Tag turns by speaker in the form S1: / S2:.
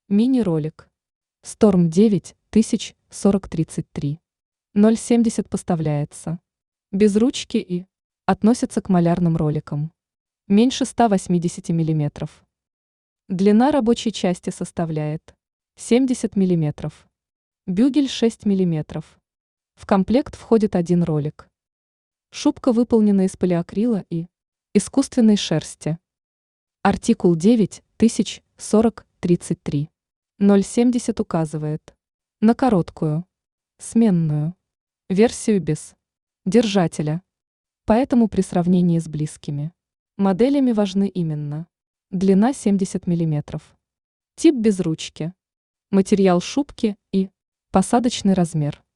S1: Мини-ролик. Storm 9000 4033. 0,70 поставляется. Без ручки и относится к малярным роликам. Меньше 180 мм. Длина рабочей части составляет 70 мм. Бюгель 6 мм. В комплект входит один ролик. Шубка выполнена из полиакрила и искусственной шерсти. Артикул 9000 4033. 0,70 указывает на короткую, сменную версию без держателя. Поэтому при сравнении с близкими моделями важны именно длина 70 мм, тип без ручки, материал шубки и посадочный размер.